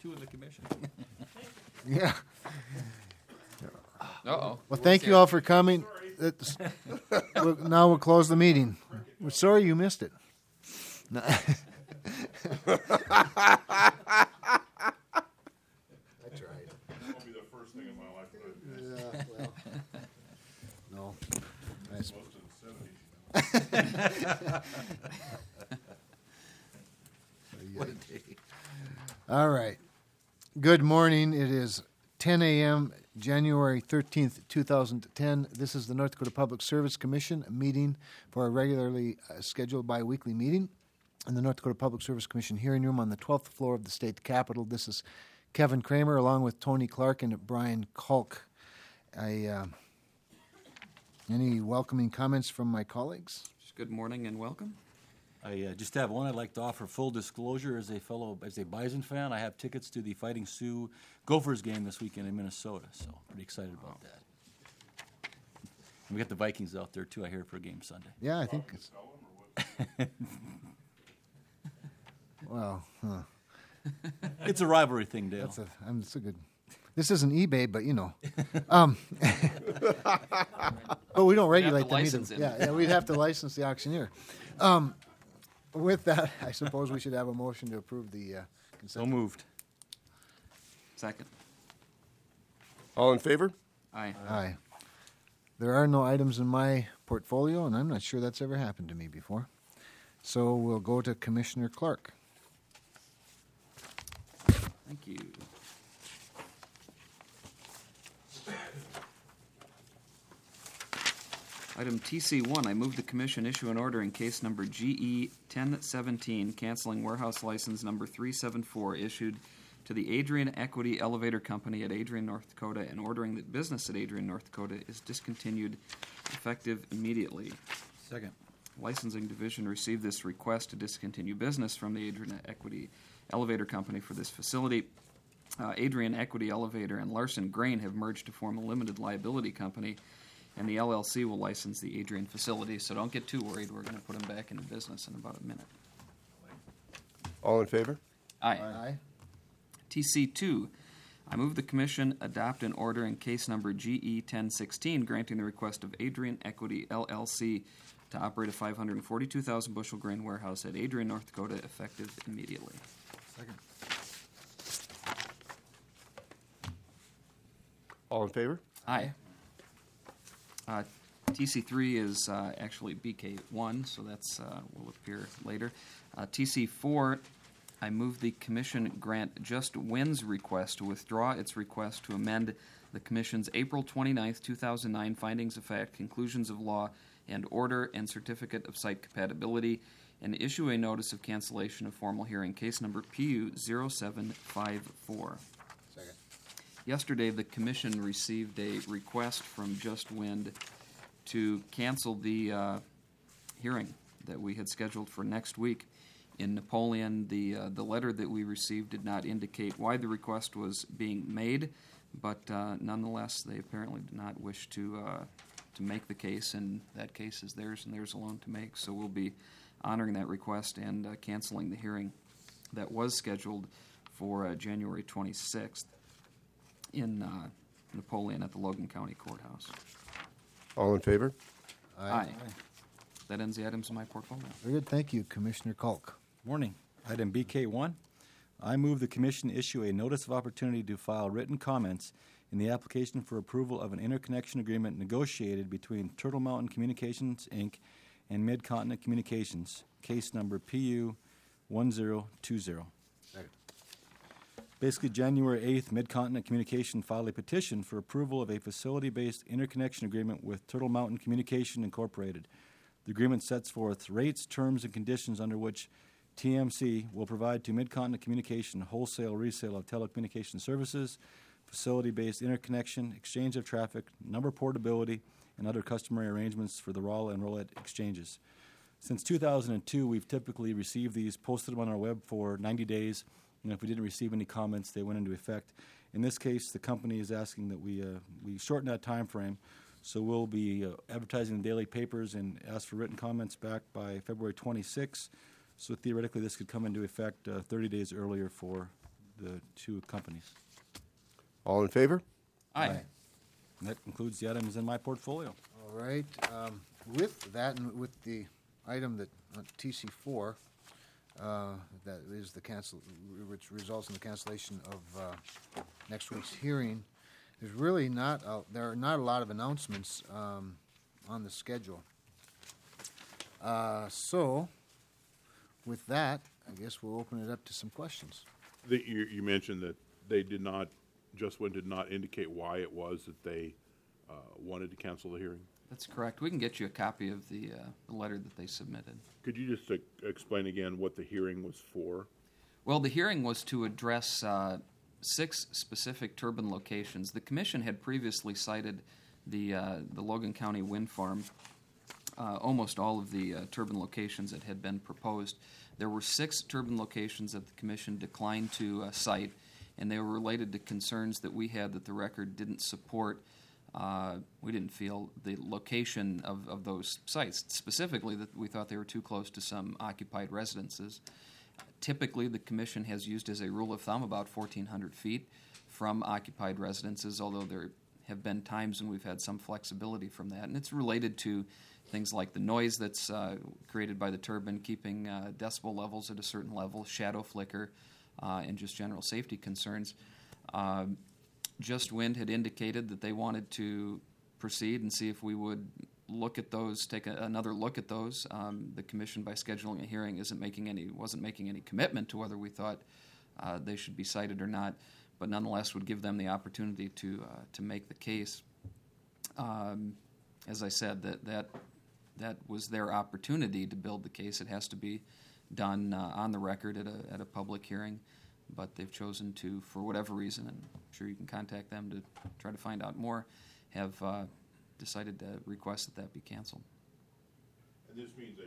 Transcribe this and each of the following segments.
two in the commission. Yeah. Uh-oh. Well, thank you all for coming. Now we'll close the meeting. We're sorry you missed it. No. I tried. That won't be the first thing in my life that I do. Yeah, well, no. Most of the 70s. What a day. All right. Good morning. It is 10 a.m., January 13th, 2010. This is the North Dakota Public Service Commission meeting for a regularly scheduled bi-weekly meeting in the North Dakota Public Service Commission hearing room on the 12th floor of the state capitol. This is Kevin Kramer along with Tony Clark and Brian Kalk. Any welcoming comments from my colleagues? Good morning and welcome. I just have one. I'd like to offer full disclosure as a Bison fan. I have tickets to the Fighting Sioux Gophers game this weekend in Minnesota, so pretty excited about that. And we got the Vikings out there too, I hear, for a game Sunday. Yeah, I think it's... Well, It's a rivalry thing, Dale. That's a good... This isn't eBay, but you know. But we don't regulate them either. Yeah, we'd have to license the auctioneer. With that, I suppose we should have a motion to approve the consent. So moved. Second. All in favor? Aye. Aye. There are no items in my portfolio, and I'm not sure that's ever happened to me before. So we'll go to Commissioner Clark. Thank you. Item TC1, I move the commission issue an order in case number GE 1017, canceling warehouse license number 374, issued to the Adrian Equity Elevator Company at Adrian, North Dakota, and ordering that business at Adrian, North Dakota is discontinued effective immediately. Second. Licensing Division received this request to discontinue business from the Adrian Equity Elevator Company for this facility. Adrian Equity Elevator and Larson Grain have merged to form a limited liability company, and the LLC will license the Adrian facility, so don't get too worried. We're going to put them back into business in about a minute. All in favor? Aye. Aye. TC2, I move the commission adopt an order in case number GE 1016, granting the request of Adrian Equity LLC to operate a 542,000 bushel grain warehouse at Adrian, North Dakota, effective immediately. Second. All in favor? Aye. TC3 is actually BK1, so that's will appear later. TC4, I move the commission grant Just Win's request to withdraw its request to amend the commission's April 29th, 2009 findings of fact, conclusions of law, and order and certificate of site compatibility, and issue a notice of cancellation of formal hearing, case number PU 0754. Second. Yesterday, the commission received a request from Just Wind to cancel the hearing that we had scheduled for next week. In Napoleon, the letter that we received did not indicate why the request was being made, but nonetheless, they apparently did not wish to make the case, and that case is theirs and theirs alone to make. So we'll be honoring that request and canceling the hearing that was scheduled for January 26th. In Napoleon at the Logan County Courthouse. All in favor? Aye. That ends the items in my portfolio. Very good. Thank you, Commissioner Kalk. Morning. Item BK1, I move the commission issue a notice of opportunity to file written comments in the application for approval of an interconnection agreement negotiated between Turtle Mountain Communications, Inc. and Mid-Continent Communications, case number PU 1020. Basically, January 8th, Mid-Continent Communication filed a petition for approval of a facility-based interconnection agreement with Turtle Mountain Communication Incorporated. The agreement sets forth rates, terms, and conditions under which TMC will provide to Mid-Continent Communication wholesale resale of telecommunication services, facility-based interconnection, exchange of traffic, number portability, and other customary arrangements for the RAW and roulette exchanges. Since 2002, we've typically received these, posted them on our web for 90 days, and if we didn't receive any comments, they went into effect. In this case, the company is asking that we shorten that time frame, so we'll be advertising in the daily papers and ask for written comments back by February 26th. So theoretically, this could come into effect 30 days earlier for the two companies. All in favor? Aye. And that concludes the items in my portfolio. All right. With that and with the item that TC4, that is the cancel, which results in the cancellation of next week's hearing. There's really not there are not a lot of announcements on the schedule. So, with that, I guess we'll open it up to some questions. You mentioned that they did not, Just Wind did not indicate why it was that they wanted to cancel the hearing. That's correct. We can get you a copy of the letter that they submitted. Could you just explain again what the hearing was for? Well, the hearing was to address 6 specific turbine locations. The commission had previously cited the Logan County wind farm, almost all of the turbine locations that had been proposed. There were 6 turbine locations that the commission declined to cite, and they were related to concerns that we had that the record didn't support. We didn't feel the location of those sites, specifically that we thought they were too close to some occupied residences. Typically, the commission has used as a rule of thumb about 1,400 feet from occupied residences, although there have been times when we've had some flexibility from that. And it's related to things like the noise that's created by the turbine, keeping decibel levels at a certain level, shadow flicker, and just general safety concerns. Just Wind had indicated that they wanted to proceed and see if we would look at those, take another look at those. The commission, by scheduling a hearing, wasn't making any commitment to whether we thought they should be cited or not, but nonetheless would give them the opportunity to make the case. As I said, that was their opportunity to build the case. It has to be done on the record at a public hearing. But they've chosen to, for whatever reason, and I'm sure you can contact them to try to find out more, have decided to request that be canceled. And this means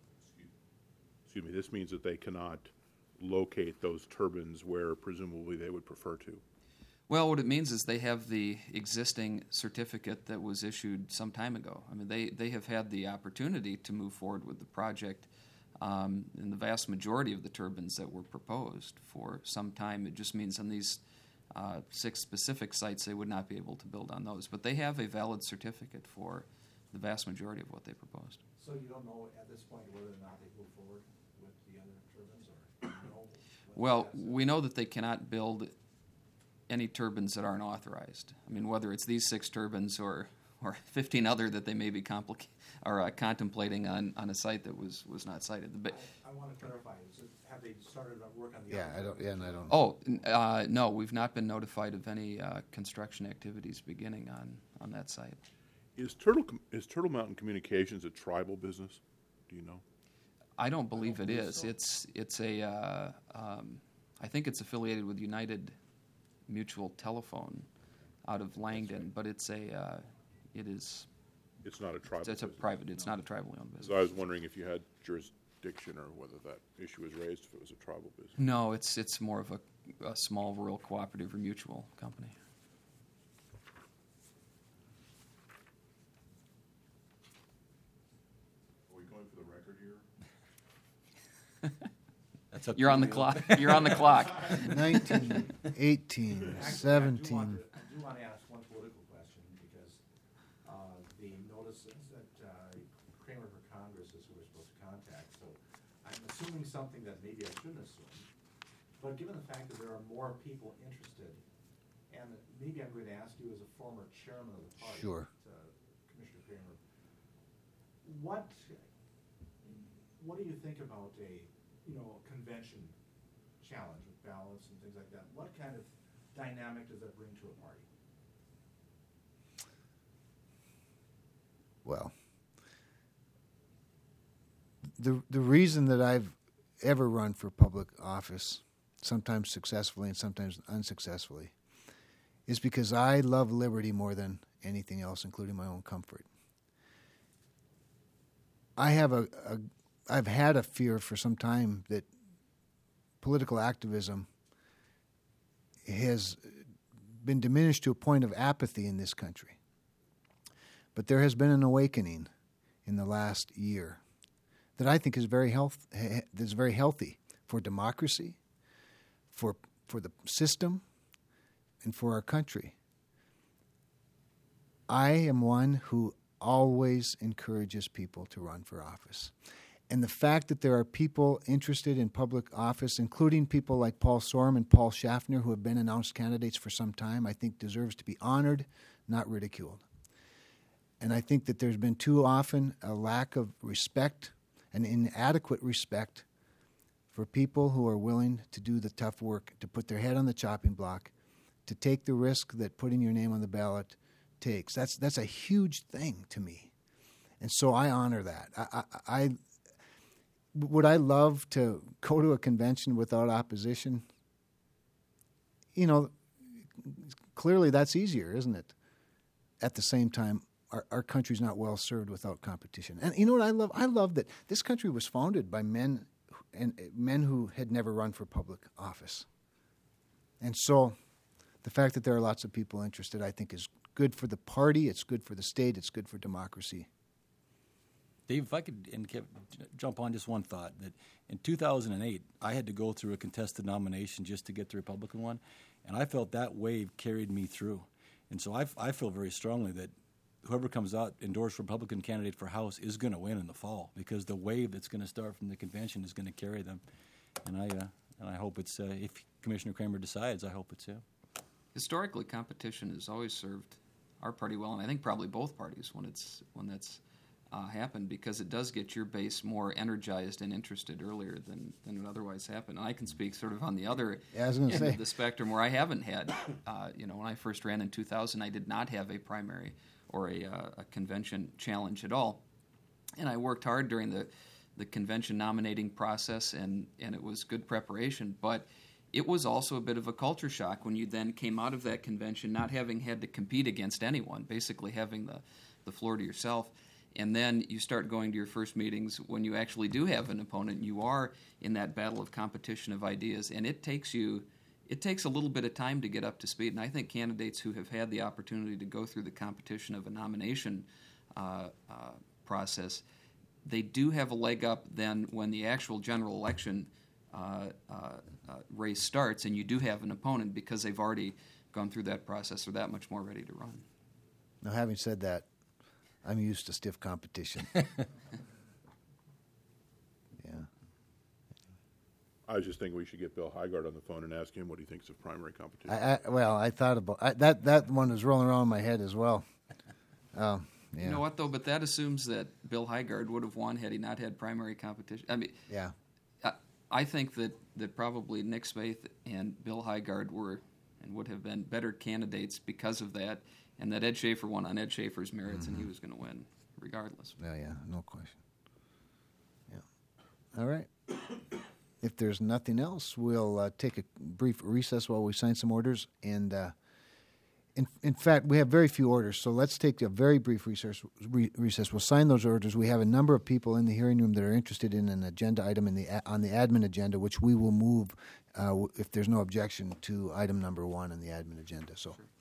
this means that they cannot locate those turbines where presumably they would prefer to. Well, what it means is they have the existing certificate that was issued some time ago. I mean, they have had the opportunity to move forward with the project. In the vast majority of the turbines that were proposed for some time. It just means on these 6 specific sites they would not be able to build on those. But they have a valid certificate for the vast majority of what they proposed. So you don't know at this point whether or not they move forward with the other turbines, or you know? Well, we know that they cannot build any turbines that aren't authorized. I mean, whether it's these 6 turbines or 15 other that they may be contemplating on a site that was not cited. I want to clarify. Have they started work on the Yeah, other turbines? I don't. Oh, no, we've not been notified of any construction activities beginning on that site. Is Turtle Mountain Communications a tribal business? Do you know? I don't believe it is. so. It's a I think it's affiliated with United Mutual Telephone out of Langdon, but it is. It's not a tribal It's a business. private. It's not a tribally owned So business. I was wondering if you had jurisdiction or whether that issue was raised if it was a tribal business. No, it's more of a small rural cooperative or mutual company. Are we going for the record here? That's up You're to on the you. clock. You're on the clock. 19, 18, Actually, 17. I do want to ask one political question, because the notice says that Kramer for Congress is who we're supposed to contact. So I'm assuming something that maybe I shouldn't assume. But given the fact that there are more people interested, and maybe I'm going to ask you as a former chairman of the party, Sure. Commissioner Kramer, what do you think about a convention challenge with ballots and things like that? What kind of dynamic does that bring to a party? Well, the reason that I've ever run for public office, sometimes successfully and sometimes unsuccessfully, is because I love liberty more than anything else, including my own comfort. I've had a fear for some time that political activism has been diminished to a point of apathy in this country. But there has been an awakening in the last year that I think is very healthy for democracy, for for the system and for our country. I am one who always encourages people to run for office. And the fact that there are people interested in public office, including people like Paul Sorum and Paul Schaffner, who have been announced candidates for some time, I think deserves to be honored, not ridiculed. And I think that there's been too often a lack of respect, an inadequate respect for people who are willing to do the tough work, to put their head on the chopping block, to take the risk that putting your name on the ballot takes. That's a huge thing to me. And so I honor that. Would I love to go to a convention without opposition? You know, clearly that's easier, isn't it? At the same time, our country's not well served without competition. And you know what I love? I love that this country was founded by men who had never run for public office. And so the fact that there are lots of people interested, I think, is good for the party, it's good for the state, it's good for democracy. Dave, if I could jump on just one thought, that in 2008, I had to go through a contested nomination just to get the Republican one, and I felt that wave carried me through. And so I feel very strongly that whoever comes out endorsed Republican candidate for House is going to win in the fall, because the wave that's going to start from the convention is going to carry them. And I hope it's, if Commissioner Kramer decides, I hope it's him. Historically, competition has always served our party well, and I think probably both parties when that's happened, because it does get your base more energized and interested earlier than would otherwise happen. And I can speak sort of on the other end of the spectrum, where I haven't had, when I first ran in 2000, I did not have a primary or a convention challenge at all. And I worked hard during the convention nominating process, and it was good preparation. But it was also a bit of a culture shock when you then came out of that convention not having had to compete against anyone, basically having the floor to yourself. And then you start going to your first meetings when you actually do have an opponent, and you are in that battle of competition of ideas. And it takes a little bit of time to get up to speed. And I think candidates who have had the opportunity to go through the competition of a nomination process, they do have a leg up then when the actual general election race starts, and you do have an opponent, because they've already gone through that process, or that much more ready to run. Now, having said that, I'm used to stiff competition. Yeah. I was just thinking we should get Bill Hygard on the phone and ask him what he thinks of primary competition. I thought about that one was rolling around in my head as well. Yeah. You know what, though? But that assumes that Bill Hygard would have won had he not had primary competition. I mean, yeah. I think that probably Nick Spaeth and Bill Hygard were and would have been better candidates because of that, and that Ed Schaefer won on Ed Schaefer's merits, and he was going to win regardless. Yeah, no question. Yeah. All right. If there's nothing else, we'll take a brief recess while we sign some orders. And in fact, we have very few orders, so let's take a very brief recess. We'll sign those orders. We have a number of people in the hearing room that are interested in an agenda item on the admin agenda, which we will move, if there's no objection, to item number 1 on the admin agenda. So. Sure.